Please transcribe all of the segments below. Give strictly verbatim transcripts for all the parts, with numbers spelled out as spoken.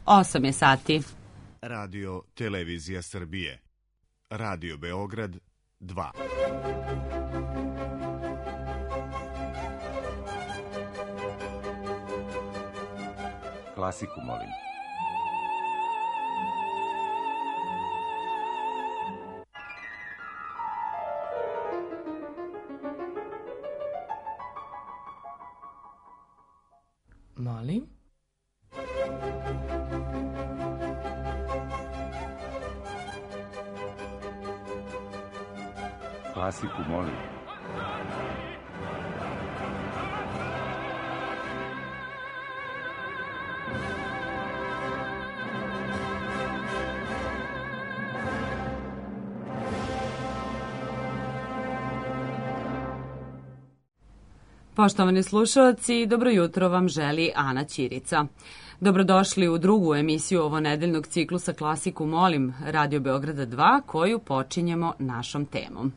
osam je sati. Radio Televizija Srbije. Radio Beograd dva. Klasiku molim. Molim? Klasiku molim. Poštovani slušalci, dobro jutro vam želi Ana Ćirica. Dobrodošli u drugu emisiju ovonedeljnog ciklusa Klasiku molim Radio Beograda dva, koju počinjemo našom temom.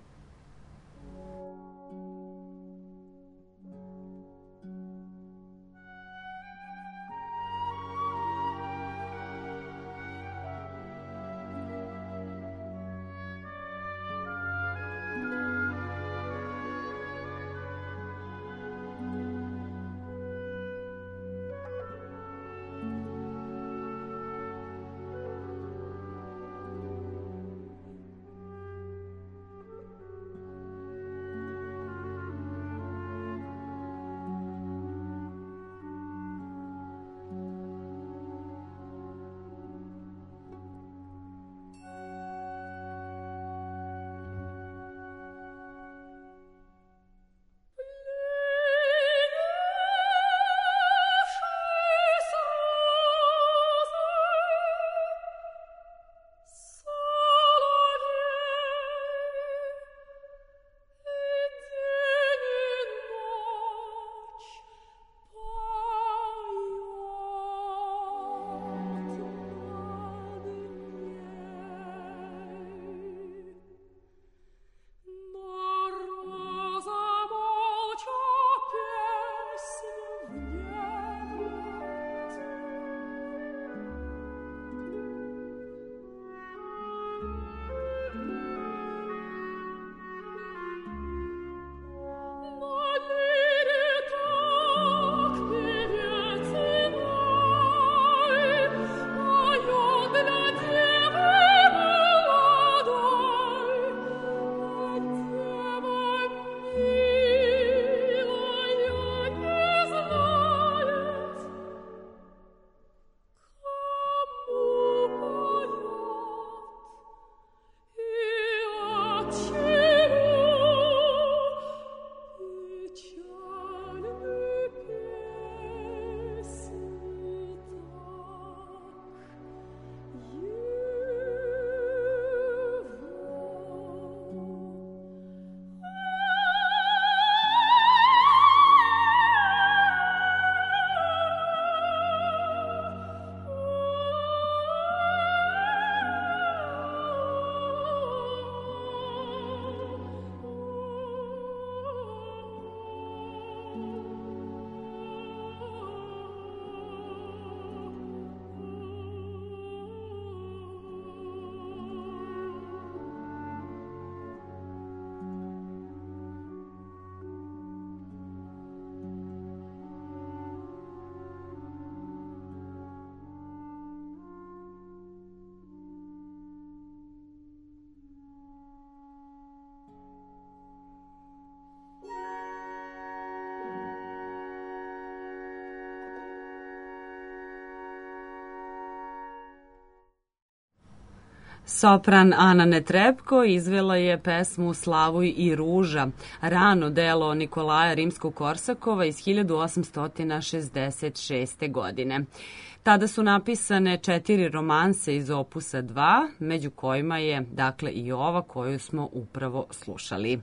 Sopran Ana Netrebko izvela je pesmu Slavuj i ruža, rano delo Nikolaja Rimskog-Korsakova iz hiljadu osamsto šezdeset šeste. godine. Tada su napisane četiri romanse iz opusa dva, među kojima je, dakle, i ova koju smo upravo slušali.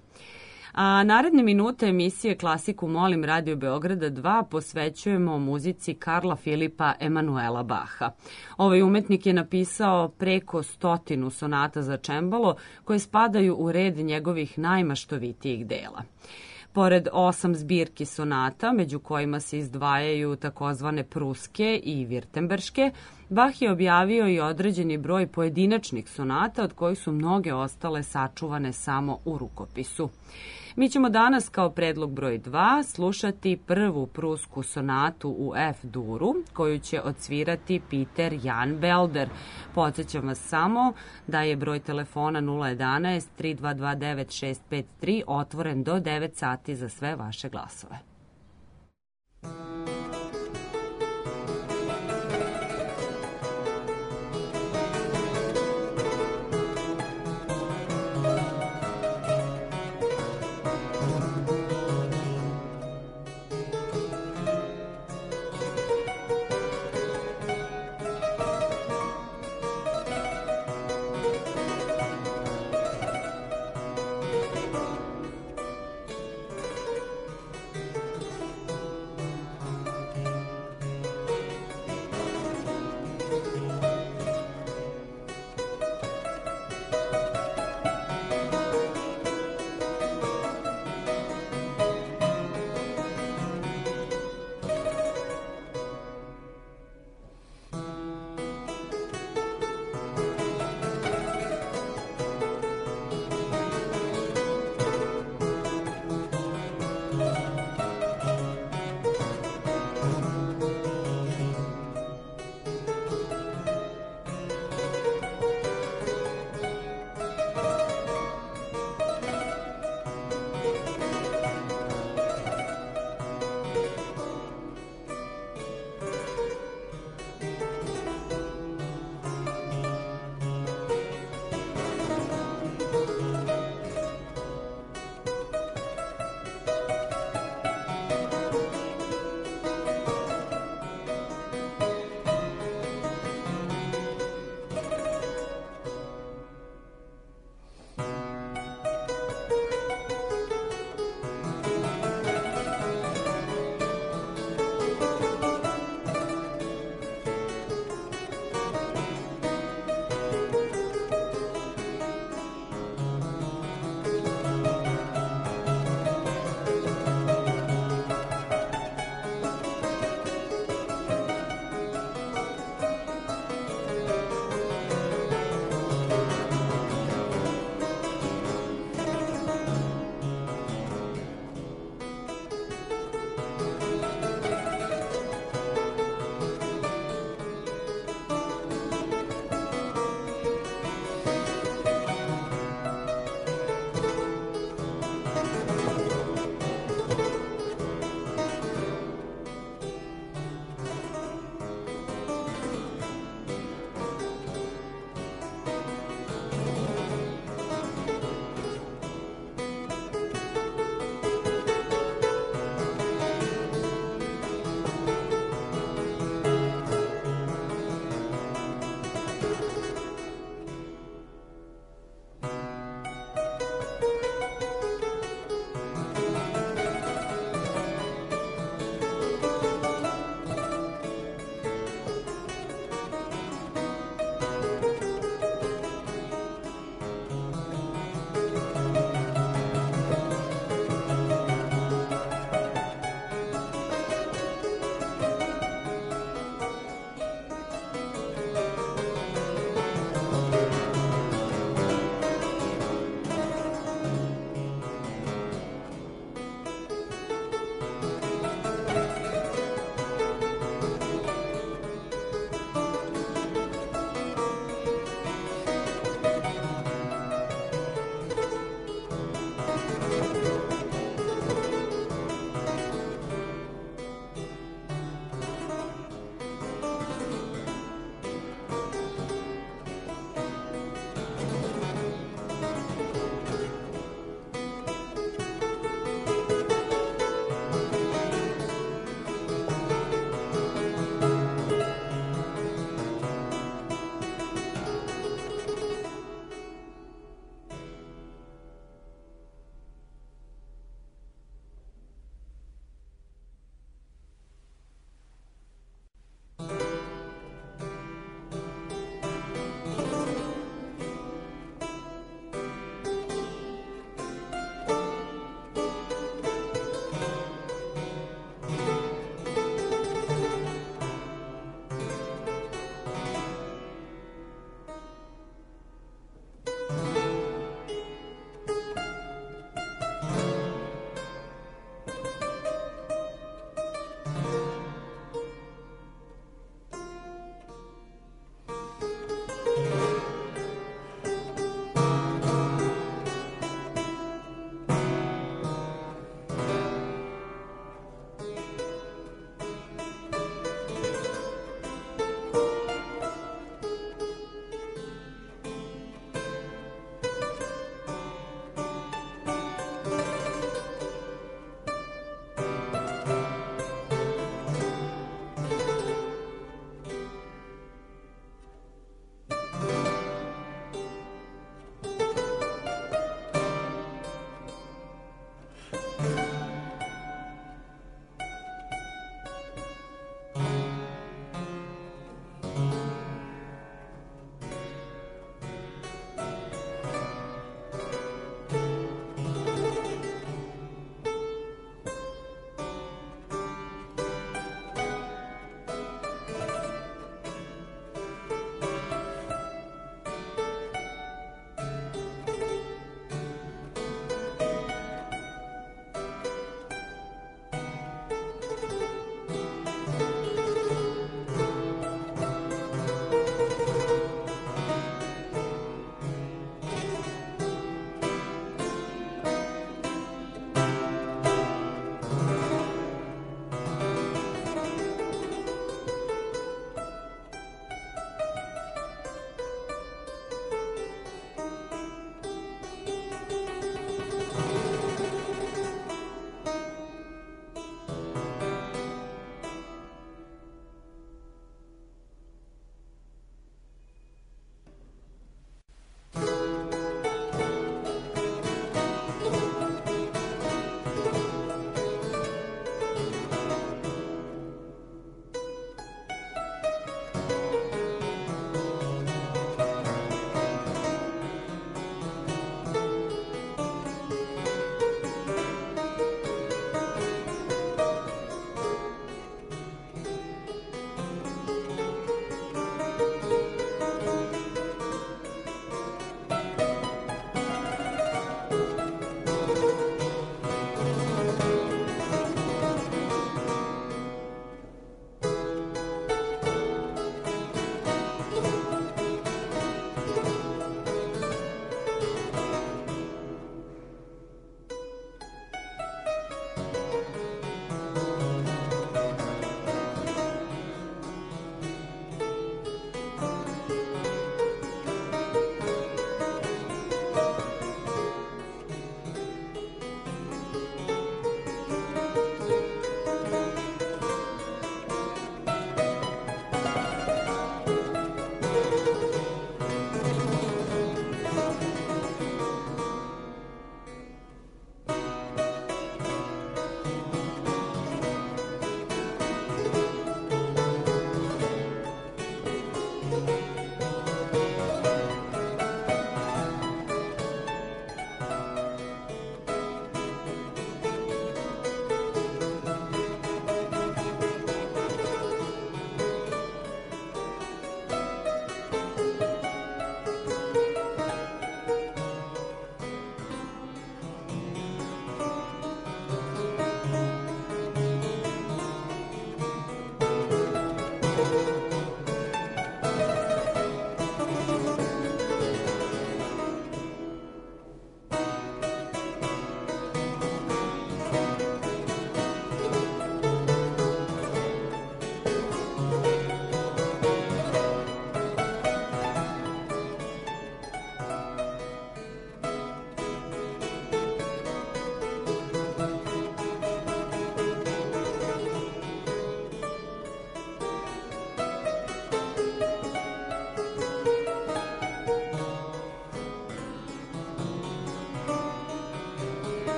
A naredne minute emisije Klasiku molim Radio Beograda dva posvećujemo muzici Karla Filipa Emanuela Baha. Ovaj umetnik je napisao preko stotinu sonata za čembalo koje spadaju u red njegovih najmaštovitijih dela. Pored osam zbirki sonata, među kojima se izdvajaju takozvane pruske i virtemberške, Bach je objavio i određeni broj pojedinačnih sonata, od kojih su mnoge ostale sačuvane samo u rukopisu. Mi ćemo danas kao predlog broj dva slušati prvu prusku sonatu u F-duru, koju će odsvirati Peter Jan Belder. Podsjećam vas samo da je broj telefona nula jedanaest tri dva dva devet šest pet tri otvoren do devet sati za sve vaše glasove.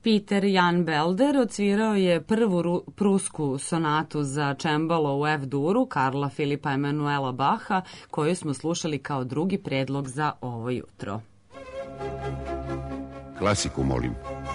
Peter Jan Belder odsvirao je prvu prusku sonatu za čembalo u F-duru Karla Filipa Emanuela Baha, koju smo slušali kao drugi predlog za ovo jutro. Klasiku, molim.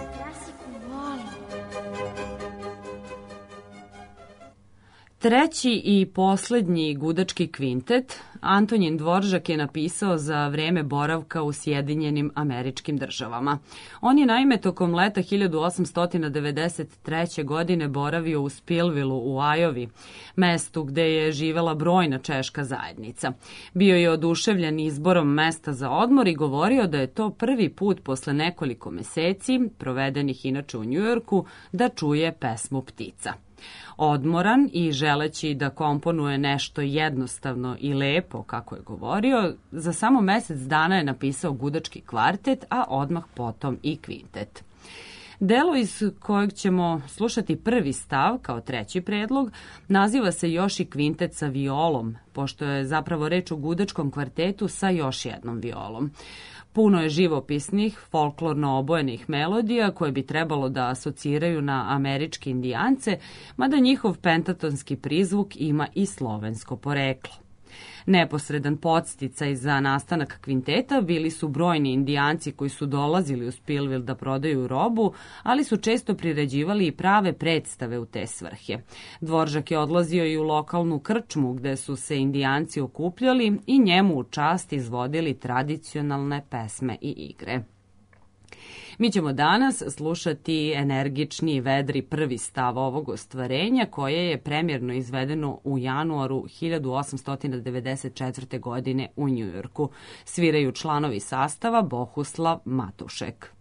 Treći i poslednji gudački kvintet Antonin Dvoržak je napisao za vreme boravka u Sjedinjenim Američkim Državama. On je naime tokom leta hiljadu osamsto devedeset treće. godine boravio u Spillvillu u Ajovi, mestu gde je živela brojna češka zajednica. Bio je oduševljen izborom mesta za odmor i govorio da je to prvi put posle nekoliko meseci, provedenih inače u Njujorku, da čuje pesmu ptica. Odmoran i želeći da komponuje nešto jednostavno i lepo, kako je govorio, za samo mesec dana je napisao gudački kvartet, a odmah potom i kvintet. Delo iz kojeg ćemo slušati prvi stav, kao treći predlog, naziva se još i kvintet sa violom, pošto je zapravo reč o gudačkom kvartetu sa još jednom violom. Puno je živopisnih, folklorno obojenih melodija koje bi trebalo da asociraju na američke indijance, mada njihov pentatonski prizvuk ima i slovensko poreklo. Neposredan podsticaj za nastanak kvinteta bili su brojni indijanci koji su dolazili u Spillville da prodaju robu, ali su često priređivali i prave predstave u te svrhe. Dvoržak je odlazio i u lokalnu krčmu gde su se indijanci okupljali i njemu u čast izvodili tradicionalne pesme i igre. Mi ćemo danas slušati energični i vedri prvi stav ovog ostvarenja, koje je premjerno izvedeno u januaru hiljadu osamsto devedeset četvrte. godine u Njujorku. Sviraju članovi sastava Bohuslav Matušek.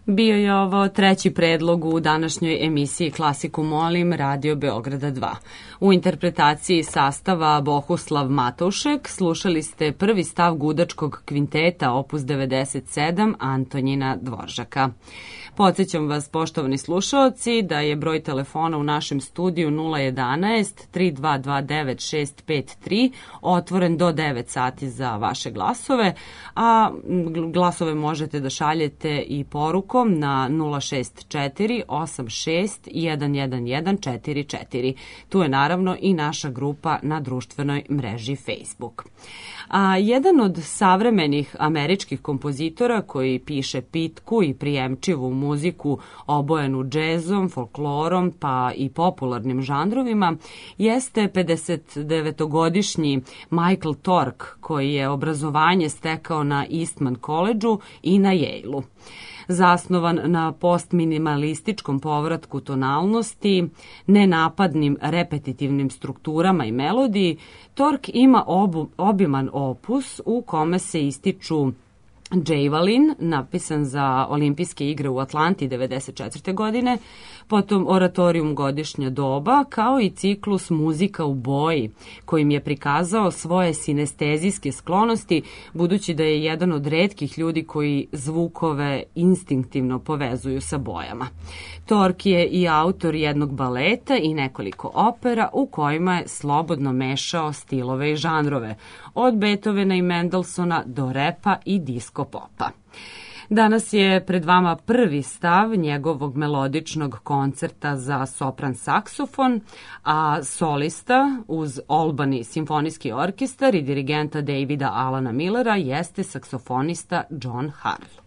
Bio je ovo treći predlog u današnjoj emisiji Klasiku molim Radio Beograda dva. U interpretaciji sastava Bohuslav Matušek slušali ste prvi stav gudačkog kvinteta opus devedeset sedam Antonjina Dvoržaka. Podsećam vas, poštovani slušaoci, da je broj telefona u našem studiju nula jedanaest tri dva dva devet šest pet tri otvoren do devet sati za vaše glasove, a glasove možete da šaljete i porukom na nula šest četiri osam šest jedan jedan jedan četiri četiri. Tu je naravno i naša grupa na društvenoj mreži Facebook. A jedan od savremenih američkih kompozitora koji piše pitku i prijemčivu muziku obojenu džezom, folklorom pa i popularnim žanrovima jeste pedesetdevetogodišnji Michael Tork, koji je obrazovanje stekao na Eastman College-u i na Yale-u. Zasnovan na postminimalističkom povratku tonalnosti, nenapadnim repetitivnim strukturama i melodiji, Tork ima obu, obiman opus u kome se ističu Javelin, napisan za olimpijske igre u Atlanti devedeset četvrte. godine, potom Oratorijum godišnja doba, kao i ciklus Muzika u boji, kojim je prikazao svoje sinestezijske sklonosti, budući da je jedan od retkih ljudi koji zvukove instinktivno povezuju sa bojama. Tork je i autor jednog baleta i nekoliko opera u kojima je slobodno mešao stilove i žanrove, od Beethovena i Mendelsona do repa i disko popa. Danas je pred vama prvi stav njegovog melodičnog koncerta za sopran saksofon, a solista uz Albany simfonijski orkestar i dirigenta Davida Alana Millera jeste saksofonista John Harl.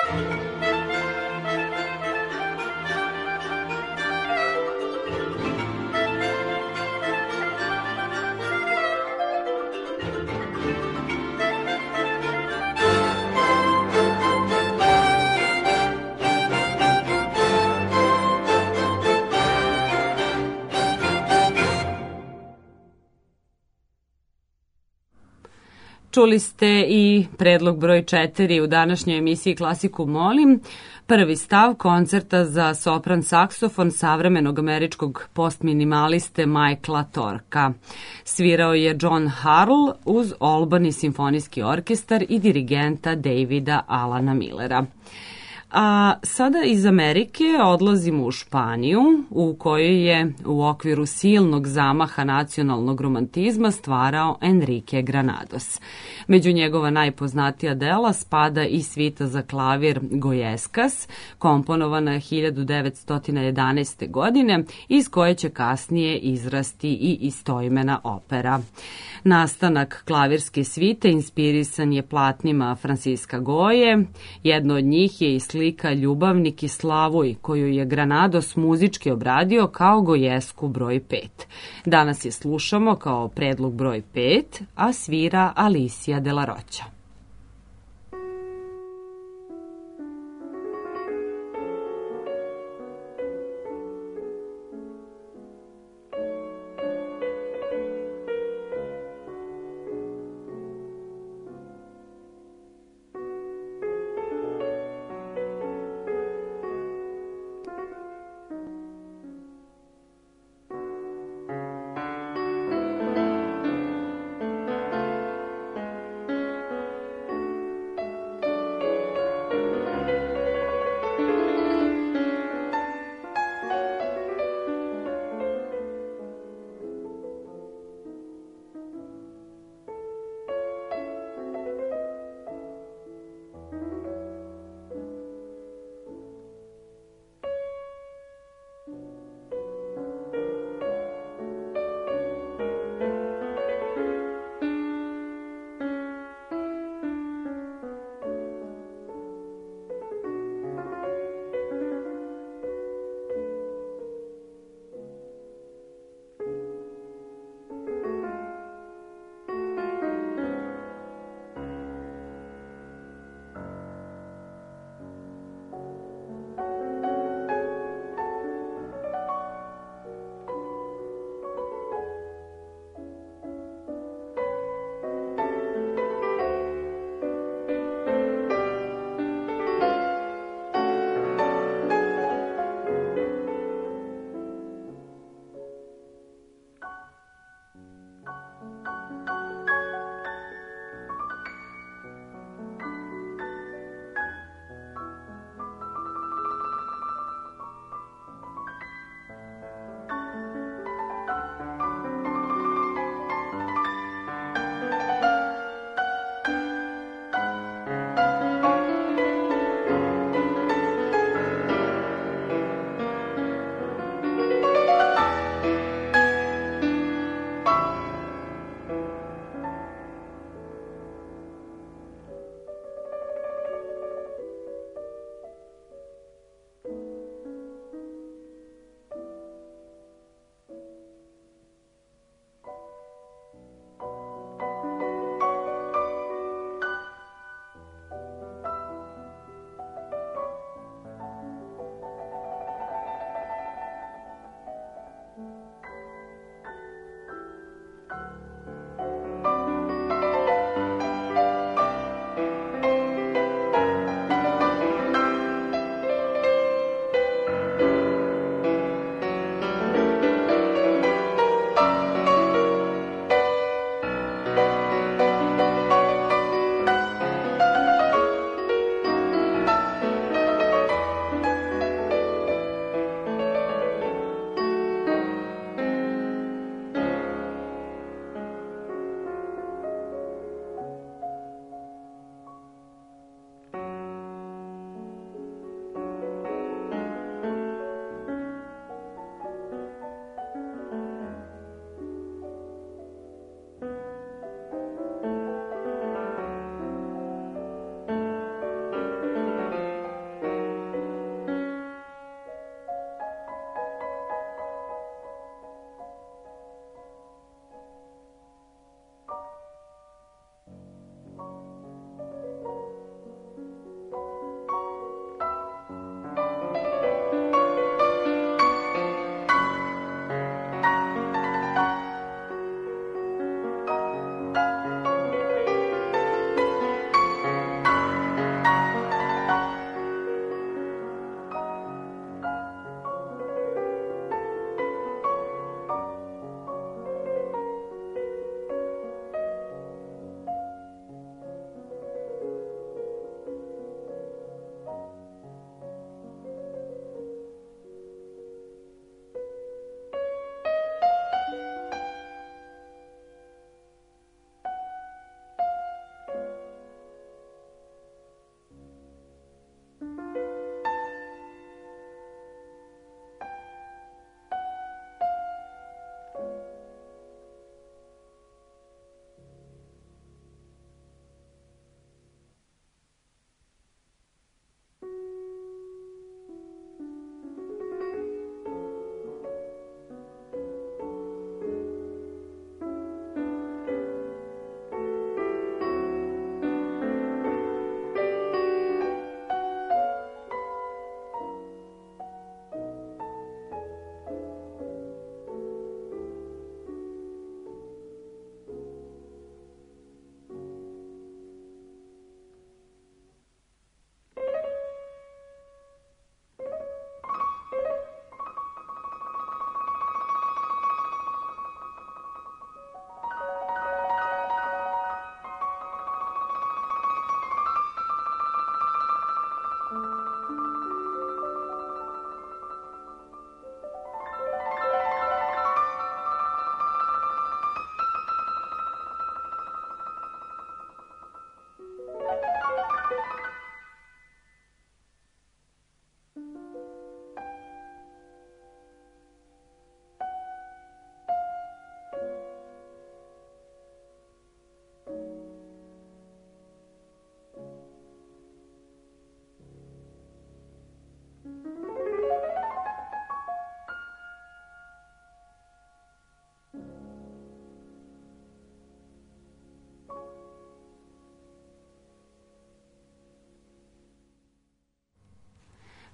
Čuli ste i predlog broj četiri u današnjoj emisiji Klasiku molim. Prvi stav koncerta za sopran saksofon savremenog američkog postminimaliste Michaela Torka. Svirao je John Harrell uz Albany simfonijski orkestar i dirigenta Davida Alana Millera. A sada iz Amerike odlazimo u Španiju, u kojoj je u okviru silnog zamaha nacionalnog romantizma stvarao Enrique Granados. Među njegova najpoznatija dela spada i svita za klavir Gojeskas, komponovana hiljadu devetsto jedanaeste. godine, iz koje će kasnije izrasti i istoimena opera. Nastanak klavirske svite inspirisan je platnima Francisca Goje. Jedno od njih je i slika Ljubavnik i Slavuj, koju je Granados muzički obradio kao Gojesku broj pet. Danas je slušamo kao predlog broj pet, a svira Alicia de la Rocha.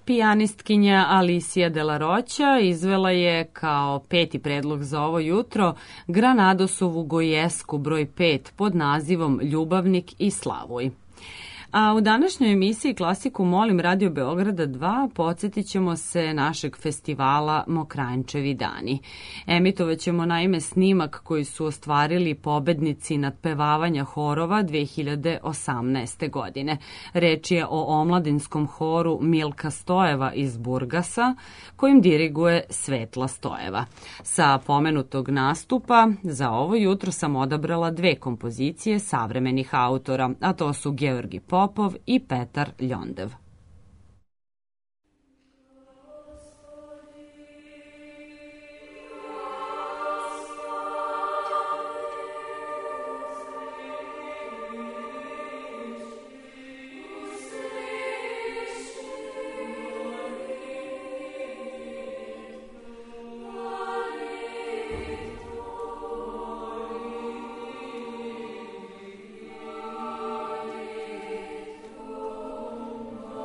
Pijanistkinja Alicia de la Rocha izvela je kao peti predlog za ovo jutro Granadosovu Gojesku broj pet pod nazivom Ljubavnik i Slavuj. A u današnjoj emisiji Klasiku molim Radio Beograda dva podsjetit ćemo se našeg festivala Mokranjčevi dani. Emitovat ćemo naime snimak koji su ostvarili pobednici nadpevavanja horova dve hiljade osamnaeste. godine. Reč je o omladinskom horu Milka Stojeva iz Burgasa, kojim diriguje Svetla Stojeva. Sa pomenutog nastupa za ovo jutro sam odabrala dve kompozicije savremenih autora, a to su Georgi Popov i Petar Ljondev. Oh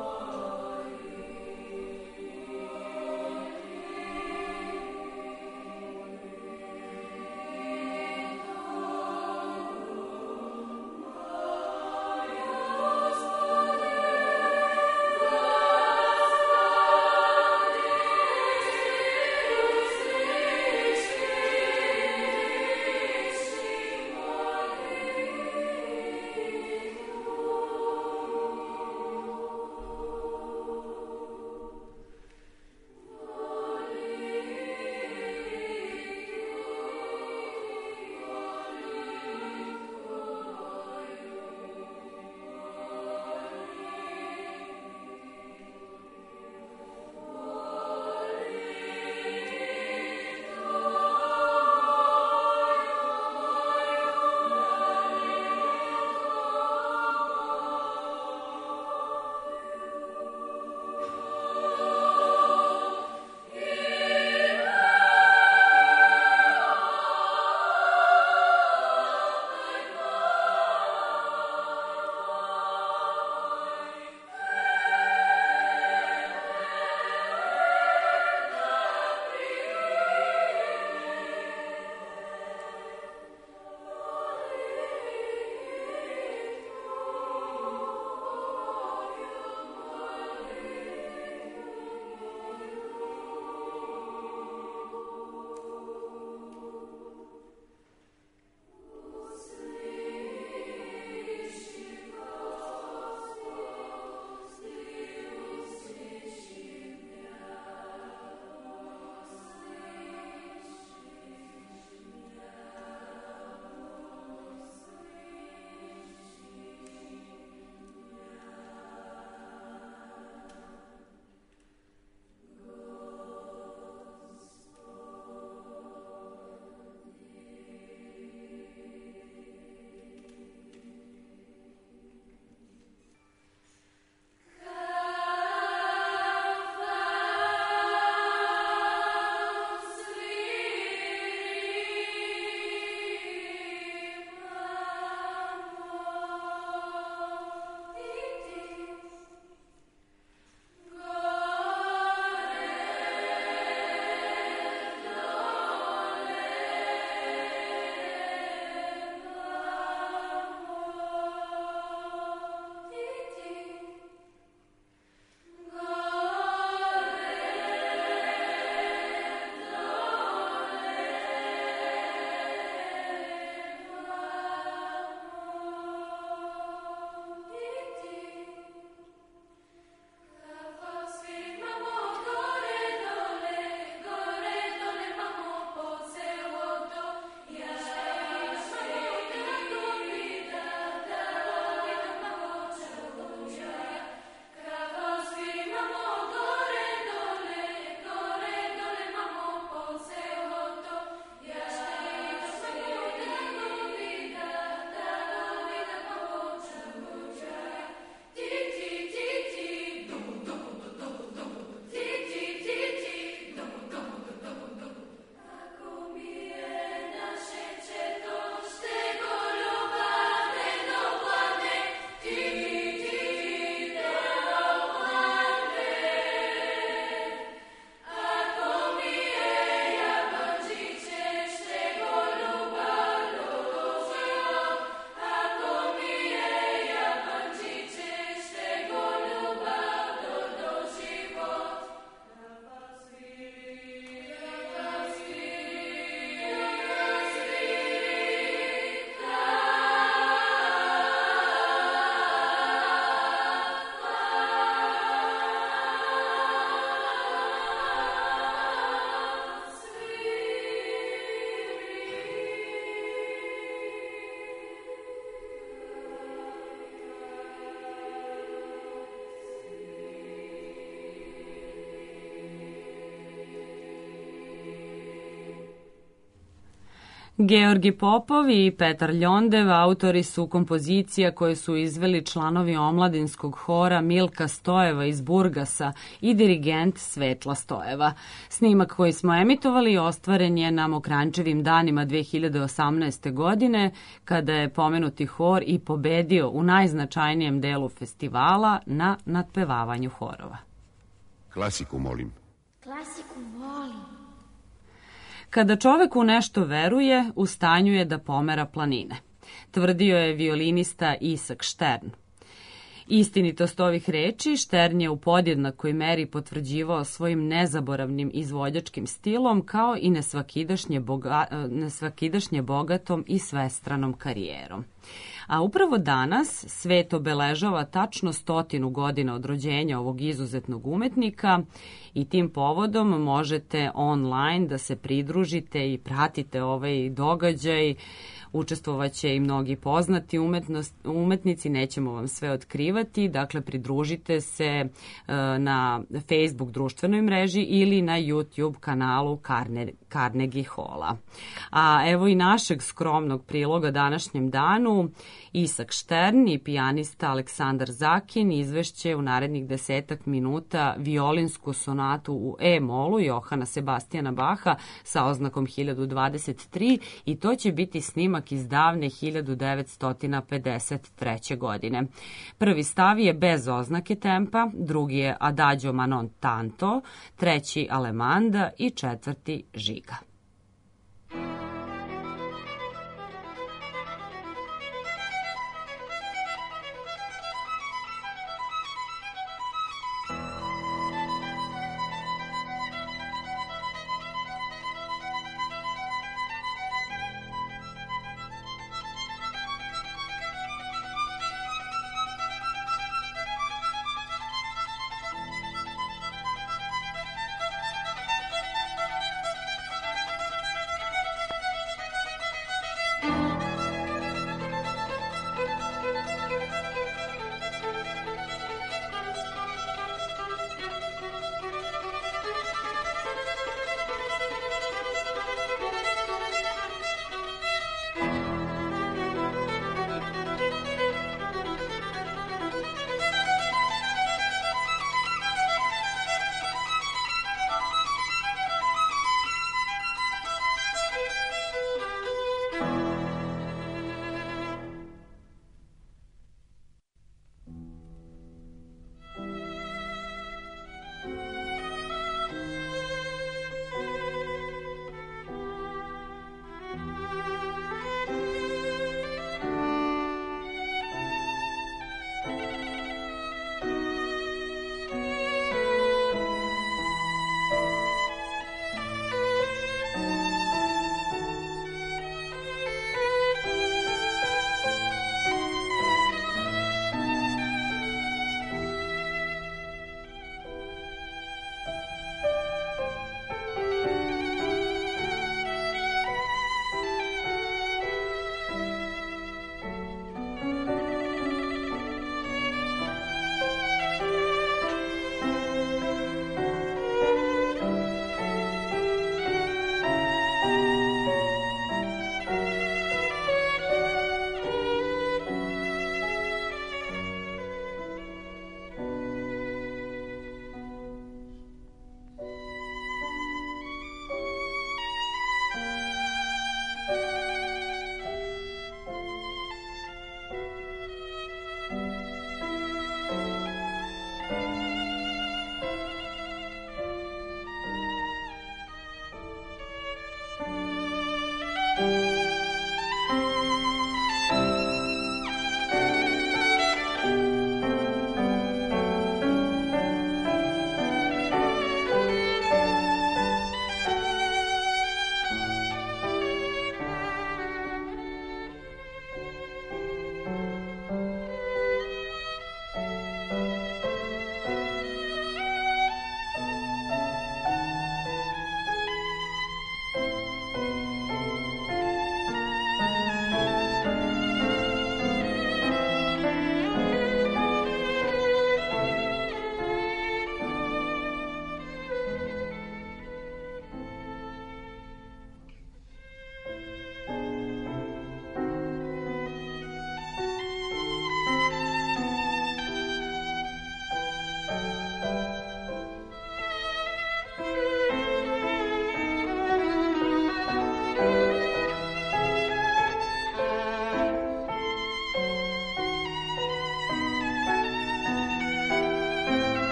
Georgi Popov i Petar Ljondev autori su kompozicija koje su izveli članovi omladinskog hora Milka Stojeva iz Burgasa i dirigent Svetla Stojeva. Snimak koji smo emitovali ostvaren je na Mokranjčevim danima dve hiljade osamnaeste. godine, kada je pomenuti hor i pobedio u najznačajnijem delu festivala na nadpevavanju horova. Klasiku molim. Klasiku molim. Kada čovek u nešto veruje, u stanju je da pomera planine, tvrdio je violinista Isak Štern. Istinitost ovih reči Štern je u podjednakoj meri potvrđivao svojim nezaboravnim izvođačkim stilom kao i nesvakidašnje, boga, nesvakidašnje bogatom i svestranom karijerom. A upravo danas svet obeležava tačno stotinu godina od rođenja ovog izuzetnog umetnika i tim povodom možete online da se pridružite i pratite ovaj događaj. Učestvovaće i mnogi poznati umetnost, umetnici, nećemo vam sve otkrivati, dakle pridružite se e, na Facebook društvenoj mreži ili na YouTube kanalu Carne, Carnegie Halla. A evo i našeg skromnog priloga današnjem danu. Isak Štern i pijanista Aleksandar Zakin izvešće u narednih desetak minuta violinsku sonatu u E-molu Johana Sebastijana Baha sa oznakom hiljadu dvadeset tri i to će biti snimak iz davne hiljadu devetsto pedeset treće. godine. Prvi stav je bez oznake tempa, drugi je Adagio ma non tanto, treći Alemanda i četvrti Žiga.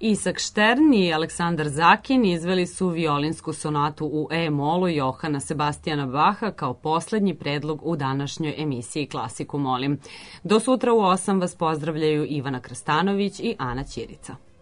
Isak Štern i Aleksandar Zakin izveli su violinsku sonatu u E-molu Johana Sebastijana Baha kao poslednji predlog u današnjoj emisiji Klasiku molim. Do sutra u osam vas pozdravljaju Ivana Krstanović i Ana Ćirica.